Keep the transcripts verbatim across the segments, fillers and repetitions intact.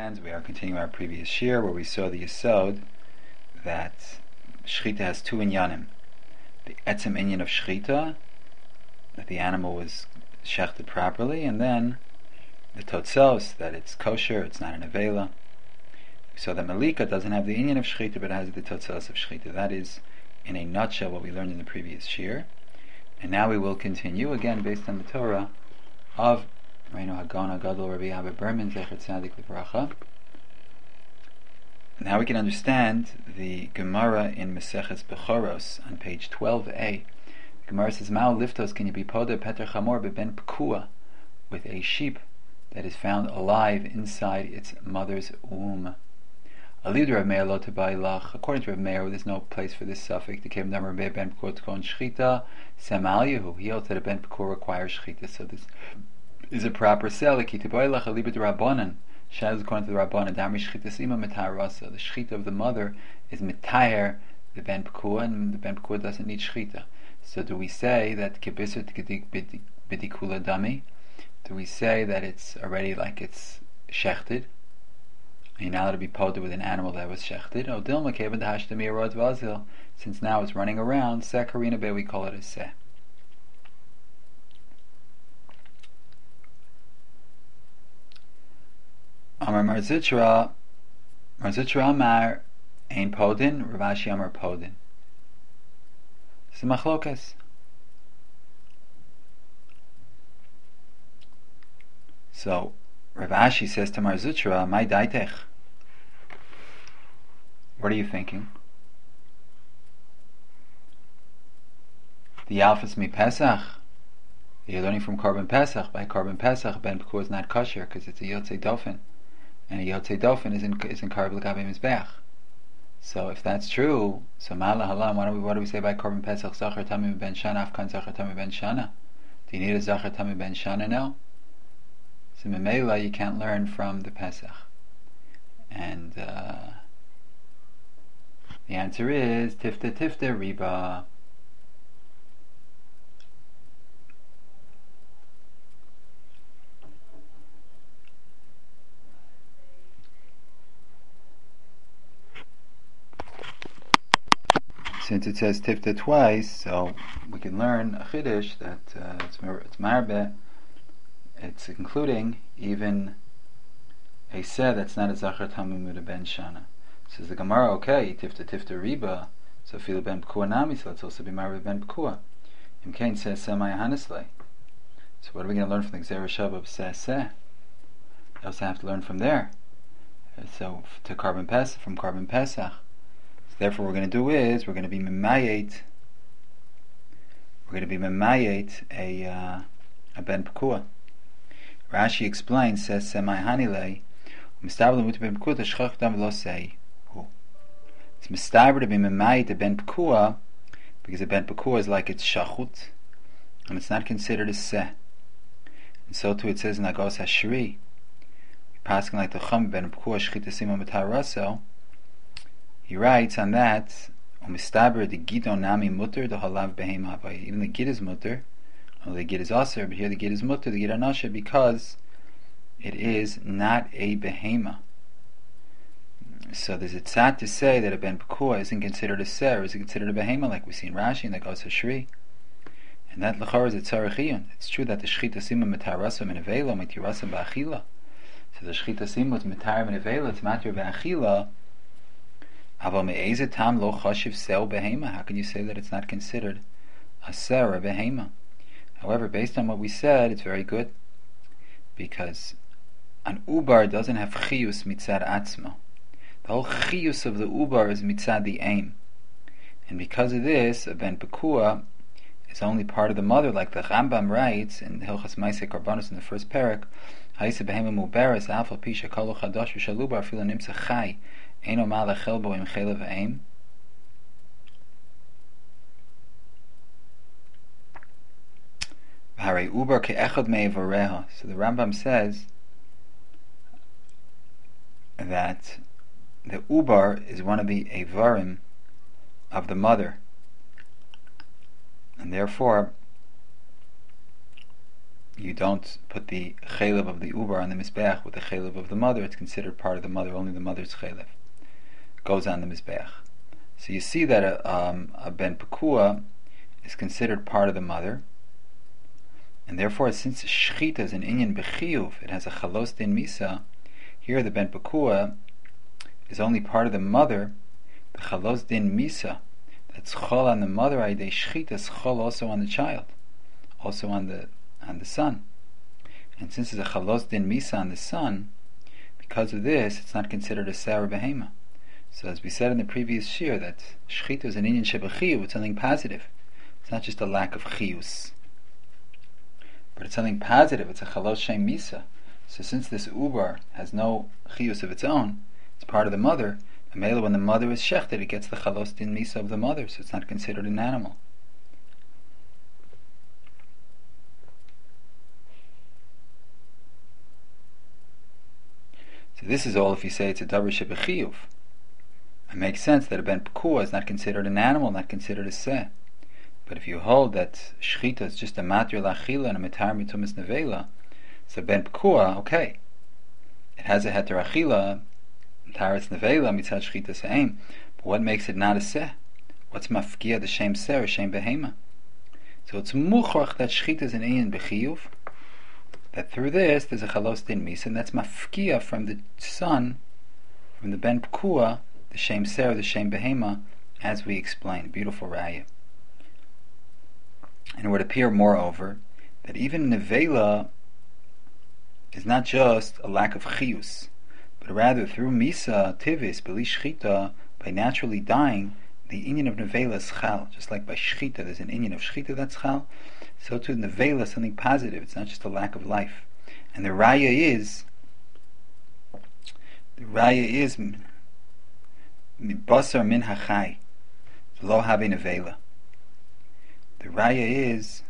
understand, we are continuing our previous shir where we saw the yesod that shchita has two inyanim. The etzem inyan of shchita, that the animal was shechted properly, and then the totzos, that it's kosher, it's not an avela. So the malika doesn't have the inyan of shchita, but it has the totzos of shchita. That is, in a nutshell, what we learned in the previous shir. And now we will continue, again, based on the Torah of Reinu Hagon HaGadol Rabbi Abba Berman Zecher Tzadik Livracha. Now we can understand the Gemara in Maseches Bechoros on page twelve a. The Gemara says, Mao liftos can you be poda Peter Chamor beben Pekua, with a sheep that is found alive inside its mother's womb. According to Rav Meir, there's no place for this suffix. The Kem Damar Ben Pekua Tkon Shchita Semalyahu. He holds that a Ben Pekua requires Shchita. So this is a proper sell. The Kitaboylach Alibet Rabbanan. Shaz according to the Rabbanan. Damri Shchita Sima Mitar Rasa. The Shchita of the mother is Mitayer the Ben Pekua, and the Ben Pekua doesn't need Shchita. So do we say that Kibisr Tkedik Bidikula Dami? Do we say that it's already like it's shechted? You're not allowed to be poted with an animal that was shechted. Oh, Dilma Kevin Hashtami Arod Vazil. Since now it's running around, Sekarina Be, we call it a Se. Amar Marzitra, Marzitra Amar, Ein Podin, Ravashi Amar Podin. This is Machlokas. So, Rav Ashi says to Marzutra, "My daitech." What are you thinking? The Alphas mi Pesach. You're learning from Korban Pesach. By Korban Pesach, Ben Pekua is not kosher because it's a Yotzei Dofen, and a Yotzei Dofen is in is in Karb L'Gabe Mizbeach. So if that's true, so Ma'ala Halam, what do we what do we say by Korban Pesach? Zachar Tamim Ben Shana, Afkan Zachar Tamim Ben Shana. Do you need a Zachar Tamim Ben Shana now? So Memela, you can't learn from the Pesach. And uh, the answer is Tifta Tifta Riba. Since it says Tifta twice, so we can learn a Chiddush that uh, it's, it's Marbe. It's including even a se that's not a Zachar Tamim Ben Shana. Says the Gemara, okay, Tifta Tifta Riba, so Fila Ben Pekua Nami, so let's also be Marva Ben Pekua. Imkain says Semai Hanisle. So what are we going to learn from the Gzera Shav of Se Se? We also have to learn from there. So to Korban Pesach, from Korban Pesach. So therefore what we're going to do is, we're going to be Memayet, we're going to be Memayet a, uh, a Ben Pekua. Rashi explains, says Semai Hanile, Mistabel mutu ben Pekua shchach dam lo sei. It's mistaber to be memayit a ben Pekua because a ben Pekua is like it's shachut, and it's not considered a seh. And so too it says in Agos Hashri, passing like the Chum ben Pekua shchita sima mataraso. He writes on that, Mistaber the gidon nami mutter the halav behema. Even the gid is mutter. Well, the gid is aser, but here the gid is mutter, the gid anasha, because it is not a behema. So there's a tzad to say that a ben Pekua isn't considered a ser, is considered a behema, like we see in Rashi and the Gos Hashri. And that l'chor is a tzarechiyun. It's true that the shchita sima mitarasam and avela mitirasam ba'achila. So the shchita sima is mitar and avela, it's matir ba'achila. Aval me'eze tam lo chashiv sel behema. How can you say that it's not considered a ser, a behema? However, based on what we said, it's very good, because an ubar doesn't have chiyus mitzad atzma. The whole chiyus of the ubar is mitzad the aim, and because of this, a ben Pekua is only part of the mother, like the Rambam writes in Hilchas Maaseh Korbanos in the first parak. Ha'isa behema muberes afal pisha kol chadash v'shalubar fila nimsa chai eino malach chelbo im chelev aim. So the Rambam says that the ubar is one of the avarim of the mother, and therefore you don't put the chaylev of the uber on the mizbeach with the chaylev of the mother. It's considered part of the mother. Only the mother's chaylev goes on the mizbeach. So you see that a, um, a ben pekua is considered part of the mother, and therefore, since shchita is an inyan bechiyuv, it has a chalos din misa. Here, the ben pekua is only part of the mother. The chalos din misa, that's chol on the mother, aydei shchita is chol also on the child, also on the on the son. And since there's a chalos din misa on the son, because of this, it's not considered a sour behema. So as we said in the previous shir, that shchita is an inyan shebechiyuv, it's something positive. It's not just a lack of chiyus, but it's something positive. It's a chalos shem misa. So since this ubar has no chiyus of its own, it's part of the mother. And mele, when the mother is shechted, it gets the chalos din misa of the mother, so it's not considered an animal. So this is all if you say it's a davar shebechiyuv. It makes sense that a ben pekua is not considered an animal, not considered a seh. But if you hold that shchita is just a matir lachila and a mitar mitumis nevela, so ben pekua, okay, it has a heter achila, mitaris nevela, mitzad shchita se'im, but what makes it not a seh? What's mafkia the shem seh or shem behema? So it's muchrach that shchita is an inyan bechiyuv, that through this there's a chalos din misa, and that's mafkia from the son, from the ben pekua, the shem seh or the shem behema, as we explained. Beautiful raya. And it would appear, moreover, that even nevela is not just a lack of chiyus, but rather through misa tivis beli shchita, by naturally dying, the inyan of nevela is chal. Just like by shchita there's an inyan of shchita that's chal, so too nevela is something positive. It's not just a lack of life. And the raya is the raya is basar min hachai lo have nevela. The raya is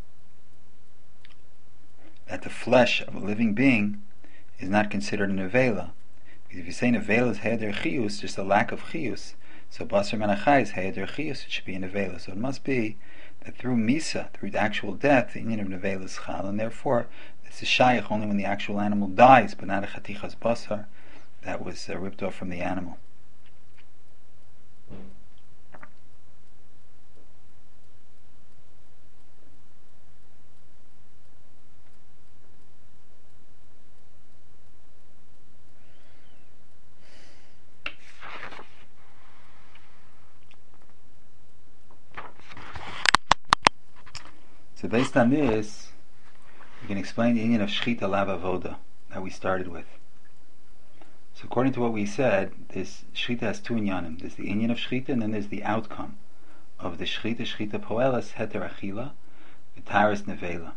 that the flesh of a living being is not considered a nevela. Because if you say nevela is heider chiyus, just a lack of chiyus, so basar menachai is heider chiyus, it should be a nevela. So it must be that through misa, through the actual death, the inyan of nevela is chal, and therefore this is shaykh only when the actual animal dies, but not a chatichas basar that was uh, ripped off from the animal. So based on this, we can explain the inyan of shchita lav avoda that we started with. So according to what we said, this shchita has two inyanim. There's the inyan of shchita, and then there's the outcome of the shchita. Shchita poelas heter achila, v'taris nevela.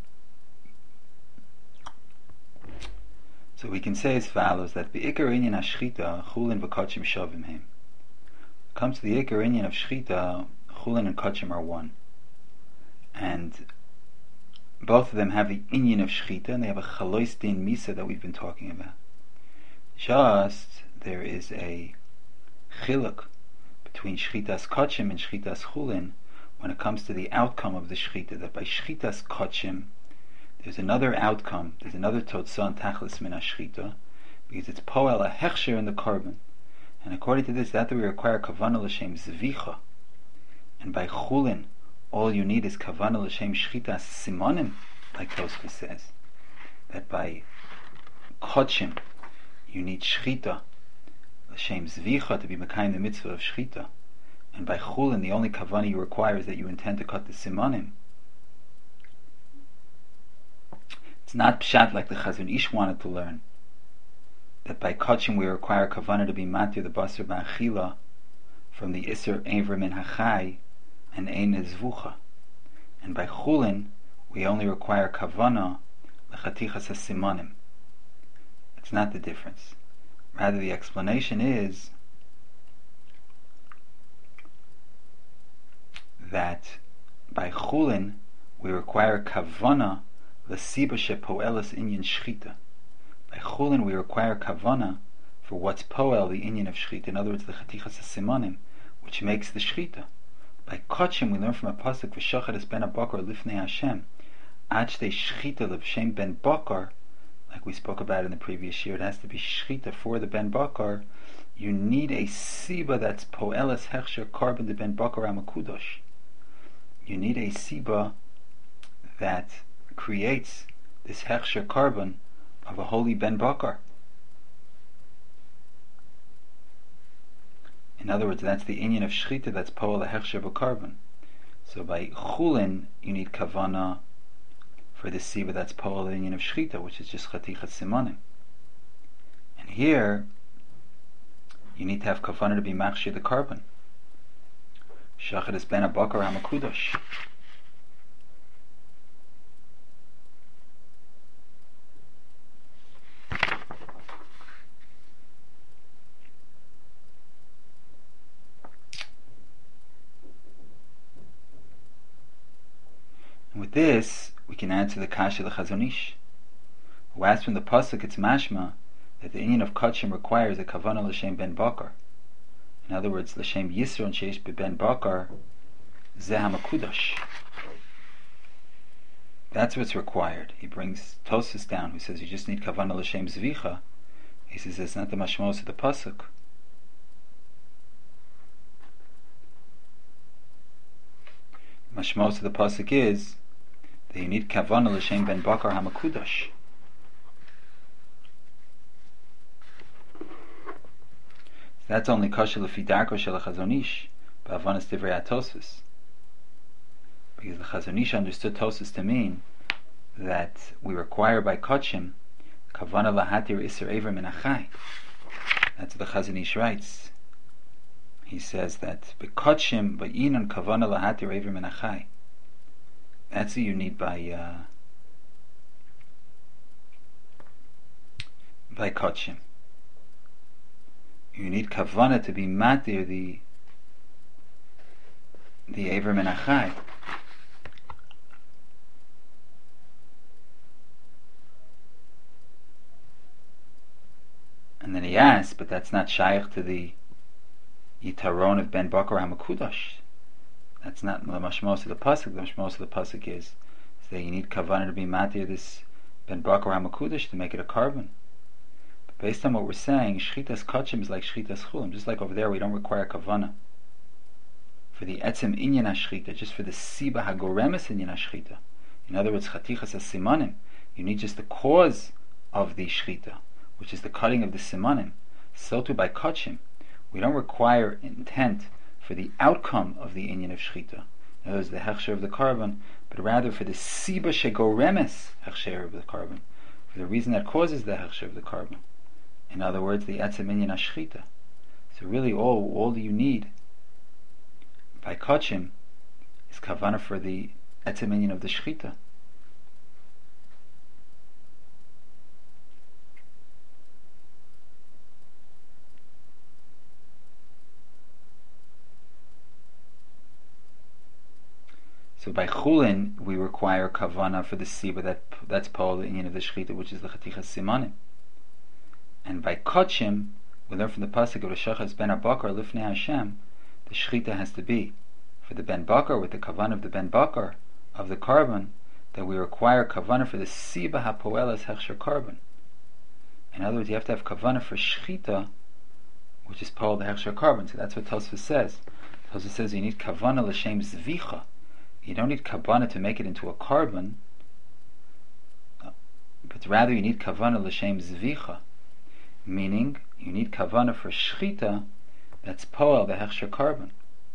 So we can say as follows, that the ikar inyan of shchita, chulin v'kachim shavim him. Comes to the ikar inyan of shchita, chulin and kachim are one. And both of them have the inyan of shchita, and they have a chalois din misa that we've been talking about. Just there is a chiluk between shchitas kachim and shchitas chulin when it comes to the outcome of the shchita. That by shchitas kachim, there's another outcome, there's another totzah and tachlis min shchita, because it's poel a hechsher in the korban. And according to this, that we require kavanah l'shem zvicha, and by chulin, all you need is kavanah l'shem shchitas simonim, like Tosfos says. That by kachim, you need shchita, l'shem zvicha, to be mekayim the mitzvah of shchita. And by chulin, the only kavanah you require is that you intend to cut the simonim. It's not pshat like the Chazon Ish wanted to learn, that by kachim we require kavanah to be matir the basar ba'achila from the iser evrim min hachai and ein zvucha, and by chulin we only require kavanah l'chatichas hasimanim. It's not the difference. Rather, the explanation is that by chulin we require kavanah l'siba shepoelas inyan shchita. By chulin we require kavanah for what's poel, the inyan of shchita. In other words, the chatichas hasimanim, which makes the shchita. By kachim we learn from a pasuk v'shachar es ben abakar lifnei Hashem. Achde shchita l'shem ben bakar, like we spoke about in the previous year, it has to be shchita for the ben bakar. You need a siba that's poelas hechsher carbon de ben bakar amakudosh. You need a siba that creates this hechsher carbon of a holy ben bakar. In other words, that's the inyan of shchita that's poel hechsher b'carbon. So by chulin, you need kavana for the siba that's poel the inyan of shchita, which is just chatichas simanim. And here, you need to have kavana to be machshir the carbon. Shachar is ben abakar hamakudosh. And with this, we can answer the kasha the Chazon Ish, who asks from the pasuk it's mashma that the inyan of kachim requires a kavana l'shem ben bakar. In other words, l'shem yisron sheish ben bakar zeh hamakudosh. That's what's required. He brings Tosfos down, who says you just need kavana l'shem zvicha. He says it's not the mashmos of the pasuk. Mashmos of the pasuk is that you need kavana l'shem ben bakar hamakudosh. That's only kasha l'fi darko shel Chazon Ish ba'avanas divrei Tosfos, because the Chazon Ish understood Tosfos to mean that we require by kachim kavana lahatir iser ever min achai. That's what the Chazon Ish writes. He says that bekachim ba'inon kavana lahatir ever min achai. That's what you need by uh, by kachim. You need kavana to be matir the the Ever Min Achai. And then he asks, but that's not shaykh to the Yitaron of Ben Bakar HaMakudosh. That's not the mashmos of the pasuk. The mashmos of the pasuk is, is that you need kavana to be matir this Ben Bakar HaMakudosh to make it a carbon. Based on what we're saying, shchitas kachim is like shchitas chulim. Just like over there, we don't require kavana for the etzem inyan hashchita, just for the siba hagoremes inyan hashchita. In other words, chatichas simanim. You need just the cause of the shchita, which is the cutting of the simanim. So too by kachim, we don't require intent for the outcome of the inyan of shchita. In other words, the hechsher of the carbon, but rather for the siba shegoremes hechsher of the carbon, for the reason that causes the hechsher of the carbon. In other words, the etzem inyan hashchita. So really, all all you need by kachim is kavana for the etzem inyan of the shchita. So by chulin, we require kavana for the siba that that's Paul the inyan of the shchita, which is the chatichas simanim. And by kachim, we learn from the pasuk of Shachas ben Abakar lifnei Hashem, the shchita has to be for the ben bakar with the kavanah of the ben bakar of the carbon, that we require kavanah for the siba hapoelas hechsher carbon. In other words, you have to have kavanah for shchita, which is Paul the hechsher carbon. So that's what Tosfos says. Tosfos says you need kavanah l'shem zvicha. You don't need kavanah to make it into a carbon, but rather you need kavanah l'shem zvicha. Meaning, you need kavana for shchita that's poel the hechsher carbon.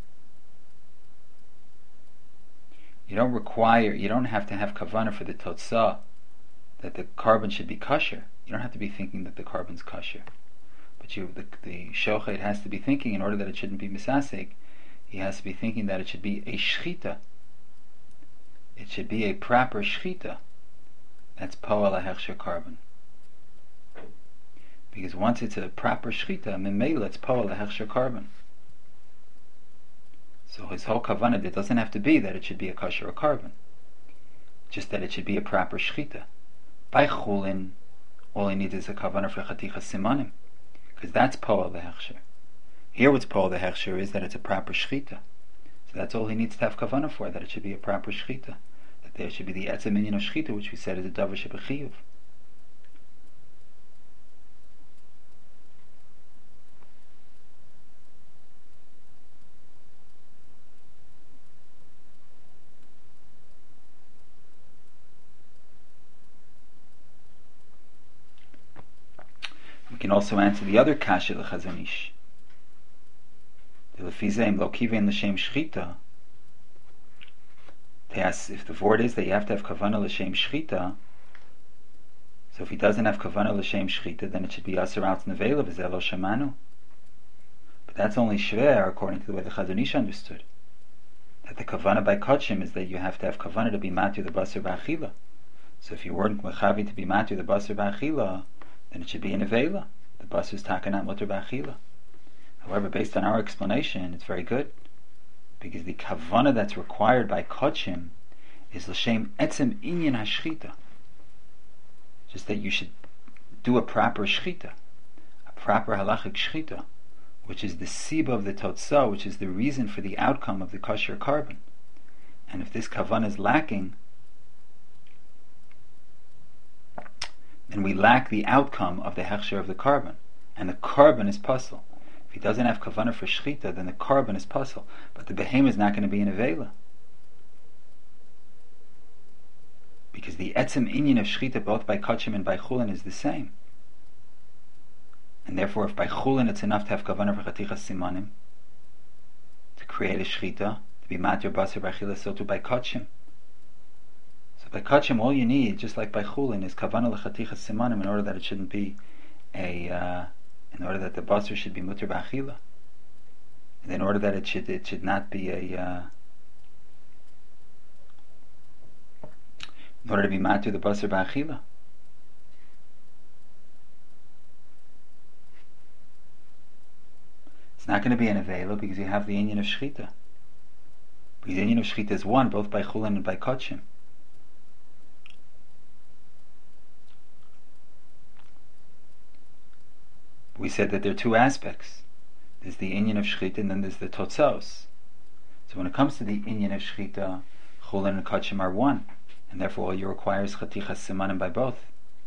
You don't require, you don't have to have kavana for the totzah that the carbon should be kosher. You don't have to be thinking that the carbon's kosher. But you, the, the shochet has to be thinking, in order that it shouldn't be misasek, he has to be thinking that it should be a shchita. It should be a proper shchita that's poel a hechsher carbon. Because once it's a proper shchita, memela it's poel a hechsher carbon. So his whole kavanah, it doesn't have to be that it should be a kosher or carbon, just that it should be a proper shchita. By chulin, all he needs is a kavanah for chatichas simanim, because that's poel the hechsher. Here what's poel the hechsher is that it's a proper shchita. So that's all he needs to have kavanah for, that it should be a proper shchita, that there should be the etzem inyan of shchita, which we said is a davar shebechiyuv. We can also answer the other kasha l'Chazon Ish. The lefizem lo kivein l'shem shchita. They ask if the word is that you have to have kavanah l'shem shchita. So if he doesn't have kavanah l'shem shchita, then it should be aser out nevela v'zeh lo shamanu. But that's only shver according to the way the Chazon Ish understood. That the kavanah by kachim is that you have to have kavanah to be matir the basar ba'achila. So if you weren't mechavi to be matir the basar ba'achila, then it should be in nevela. The basar is takanat mutar ba'achila. However, based on our explanation, it's very good, because the kavanah that's required by kachim is l'shem etzem inyan hashchita. Just that you should do a proper shchita, a proper halachic shchita, which is the siba of the totzah, which is the reason for the outcome of the kosher carbon. And if this kavanah is lacking, then we lack the outcome of the hechsher of the carbon, and the carbon is puzzle. If he doesn't have kavanah for shchita, then the carbon is puzzle, but the behem is not going to be in avela, because the etzem inyan of shchita both by kachim and by chulin is the same. And therefore, if by chulin it's enough to have kavanah for chatichas simanim to create a shchita, to be matir basar b'achila, so too by kachim. So by kachim, all you need, just like by chulin, is kavanah l'chatichas simanim in order that it shouldn't be a, uh, in order that the basar should be mutar b'achila, and in order that it should it should not be a, uh, in order to be matir the basar b'achila. It's not going to be an avela because you have the inyan of shchita. Because the inyan of shchita is one, both by chulin and by kachim. We said that there are two aspects. There's the inyan of shchita and then there's the totzos. So when it comes to the inyan of shchita, chulin and kachim are one, and therefore all you require is chatichas simanim by both.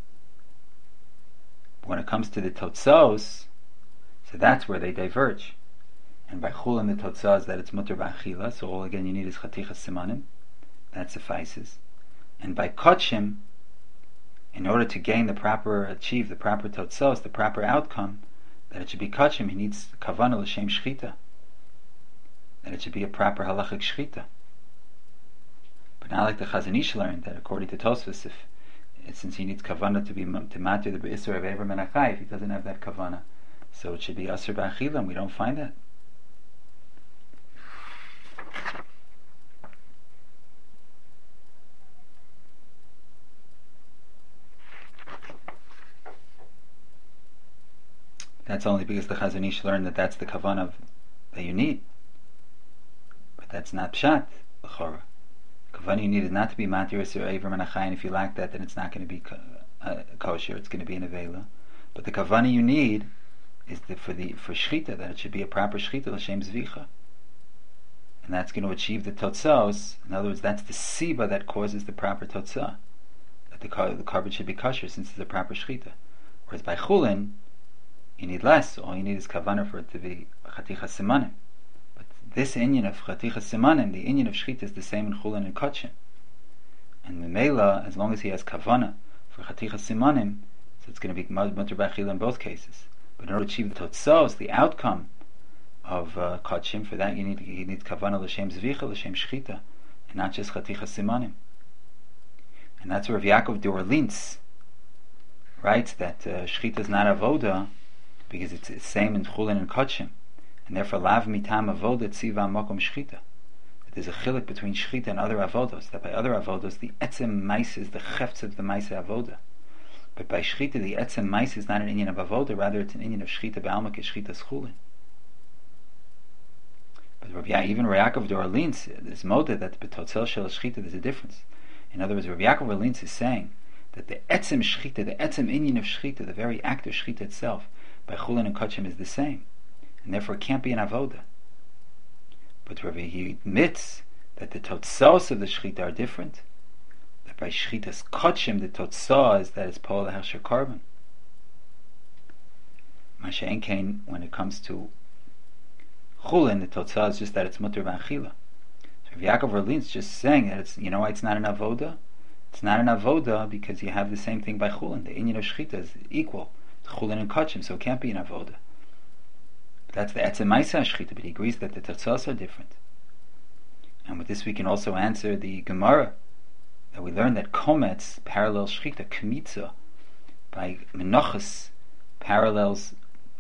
But when it comes to the totzos, so that's where they diverge. And by chulin the totzah is that it's mutar ba'achila, so all again you need is chatichas simanim. That suffices. And by kachim, in order to gain the proper, achieve the proper totzos, the proper outcome, that it should be kachim, he needs kavanah l'shem shchita. That it should be a proper halachic shchita. But not like the Chazon Ish learned, that according to Tosfos, if, since he needs kavanah to be to matir the be'isur of Ever Menachai, if he doesn't have that kavanah, so it should be aser ba'achila, and we don't find that. That's only because the Chazon Ish learned that that's the kavanah that you need. But that's not pshat, l'chora. The kavanah you need is not to be matir or Ever Menachai, and if you lack that, then it's not going to be uh, kosher, it's going to be an avela. But the kavanah you need is the, for the for shchita, that it should be a proper shchita l'shem zvicha, and that's going to achieve the totzos. In other words, that's the siba that causes the proper totzah, that the the carbon should be kosher since it's a proper shchita. Whereas by chulin, you need less. So all you need is kavanah for it to be chatichas simanim. But this inyan of chatichas simanim, the inyan of shchita, is the same in chulin and kachim. And memela, as long as he has kavanah for chatichas simanim, so it's going to be mutar b'achila in both cases. But in order to achieve the totzos, the outcome of uh, kachim, for that you need you need kavanah l'shem zvicha, l'shem shchita, and not just chatichas simanim. And that's where Rav Yaakov d'Orleans writes that uh, shchita is not avoda because it's the same in chulin and kachim, and therefore lav mitam avoda tziva makom shchita. That there's a chiluk between shchita and other avodos. That by other avodos the etzem mais is the cheftz of the mais avoda. But by shchita, the etzem mais is not an inyan of avoda, rather it's an inyan of shchita ba'alma k'shchita schulin. But Rav Ya, even Rav Yaakov d'Orleans is moda that the betotzel shel shchita there's a difference. In other words, Rav Yaakov d'Orleans is saying that the etzem shchita, the etzem inyan of shchita, the very act of shchita itself, by chulin and kachim is the same, and therefore it can't be an avoda. But Rav he admits that the totzos of the shchita are different, by shchitas kotshim, the totzah is that it's pol hechsher carbon. Masha enkein, when it comes to chulin, the totzah is just that it's mutter v'achila. So if Yaakov Erlin's just saying that it's, you know why it's not an avoda? It's not an avoda because you have the same thing by chulin. The inyan of shchita is equal to chulin and kachim, so it can't be an avoda. But that's the etzem ma'isa shchita, but he agrees that the totzahs are different. And with this we can also answer the Gemara, that we learn that kometz parallels shchita, kmitza, by menachas parallels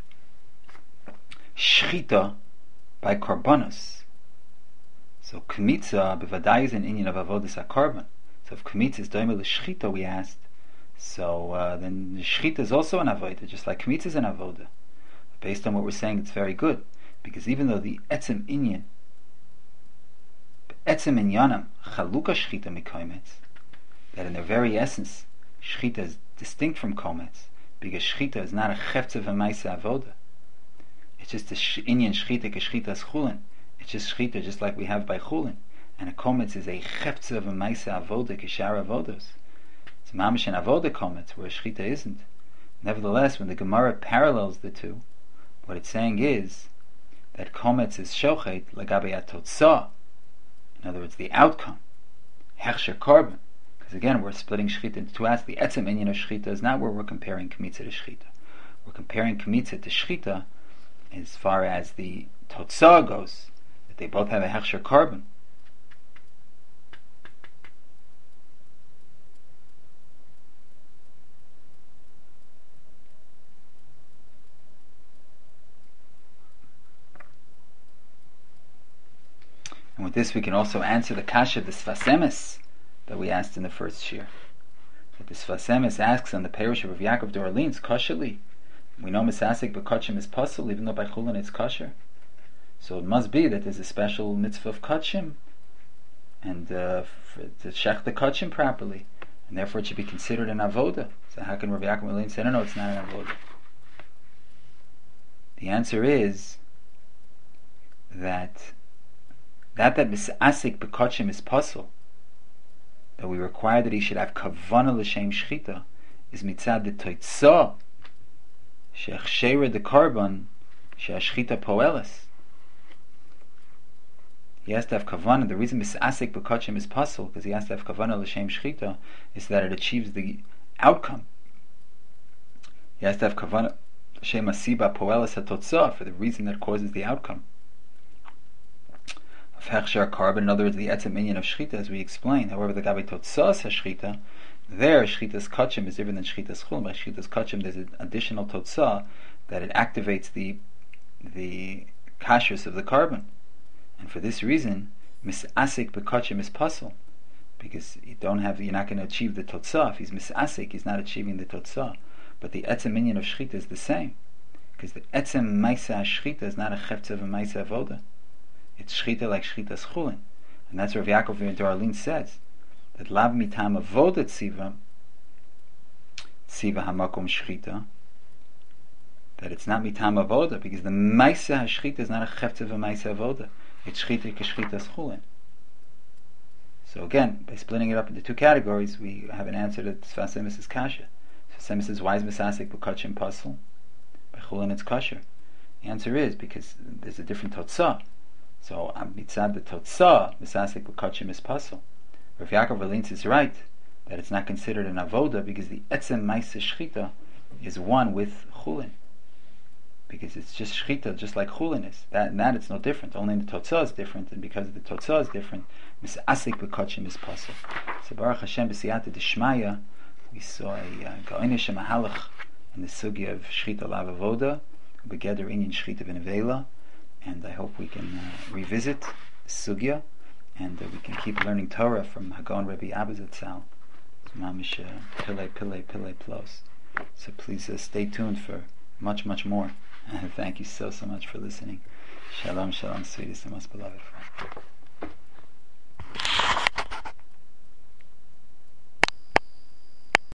shchita by korbanos. So kmitza bevadai is an inyan of avodas hakorban. So if kmitza is doimel shchita, we asked, so uh, then the shchita is also an avoda, just like kmitza is an avoda. Based on what we're saying, it's very good, because even though the etzem inyan, etzem inyanam chaluka shchita mikometz, that in their very essence shchita is distinct from kometz, because shchita is not a chefza v'maisa avoda. It's just a sh- inyan shchita ke shchita as chulin. It's just shchita, just like we have by chulin. And a kometz is a chefza v'maisa avoda ke shar avodos. It's mamish an avoda kometz, where a shchita isn't. Nevertheless, when the Gemara parallels the two, what it's saying is that kometz is shochet lagabe atotzah. In other words, the outcome, hechsher carbon. Because again, we're splitting shchita into two aspects. The etzem inyan of shchita is not where we're comparing kmitza to shchita. We're comparing kmitza to shchita as far as the totzah goes, that they both have a hechsher carbon. And with this we can also answer the kasha of the Sfas Emes that we asked in the first shir. That the Sfas Emes asks on the parish of Yaakov Doralins, kosherly. We know misasik b'kachim is puzzle, even though by chulin it's kosher. So it must be that there's a special mitzvah of kachim, and uh, for, to shech the kachim properly, and therefore it should be considered an avoda. So how can Rabbi Yaakov Doralins say, no, no, it's not an avoda? The answer is that that that misasik b'kachim is puzzle, that we require that he should have kavana l'shem shchita, is mitzad the toitzah she'achshera the carbon she'ashchita poelis. He has to have kavana. The reason misasik b'kachim is puzzle, because he has to have kavana l'shem shchita, is that it achieves the outcome. He has to have kavana l'shem asiba poelis hatotzah, for the reason that causes the outcome of hechsher carbon. In other words, the etzem inyan of shchita, as we explained. However, the gabe totzas hashchita, there shchita's kachim is different than shchita's chulin. By shchita's kachim, there's an additional totzah that it activates the the kashrus of the carbon, and for this reason, misasik b'kachim is puzzle, because you don't have, you're not going to achieve the totzah. If he's misasik, he's not achieving the totzah. But the etzem inyan of shchita is the same, because the etzem maisa shchita is not a chefza v'maisa avoda. It's shchita like shchita's chulin, and that's where Yaakov Doralin says that lav mitam avoda tziva tziva hamakom shchita, that it's not mitam avoda, because the maisa shchita is not a chefza v'maisa avoda. It's shchita ke shchita's chulin. So again, by splitting it up into two categories, we have an answer to Sfas Emes' kasha. Sfas Emes says, why is misasik b'kachim pasul? By chulin it's kosher. The answer is because there's a different totzah. So mitzad the totzah, misasik b'kachim is pasul. Rav Yaakov Erlin is right that it's not considered an avoda, because the etzem ma'isa shchita is one with chulin, because it's just shchita, just like chulin is. That and that it's no different. Only the totzah is different, and because the totzah is different, misasik b'kachim is pasul. So Baruch Hashem b'siyata d'shmaya, we saw a ga'onish uh, mahalach in the sugya of shchita lav avoda, begeder inyan shchita v'nevela. And I hope we can uh, revisit sugya, and uh, we can keep learning Torah from Hagon Rebbe Abba Zatzal. It's mamish uh, pile pile pile plus. So please uh, stay tuned for much much more. Thank you so so much for listening. Shalom shalom, sweetest and most beloved friend.